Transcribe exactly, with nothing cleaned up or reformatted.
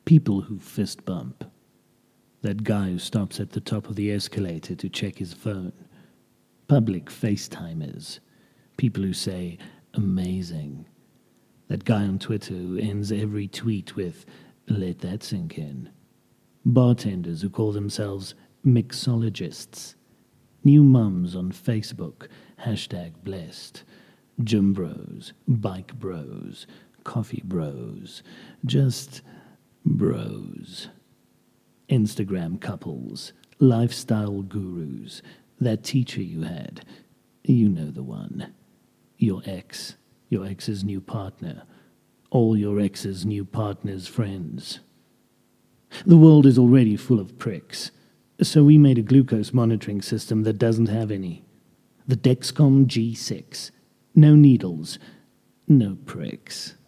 People who fist bump. That guy who stops at the top of the escalator to check his phone. Public FaceTimers. People who say, amazing. That guy on Twitter who ends every tweet with, let that sink in. Bartenders who call themselves mixologists. New mums on Facebook, hashtag blessed. Gym bros, bike bros, coffee bros, just bros. Instagram couples, lifestyle gurus, that teacher you had, you know the one. Your ex, your ex's new partner, all your ex's new partner's friends. The world is already full of pricks, so we made a glucose monitoring system that doesn't have any. The Dexcom G six. No needles, no pricks.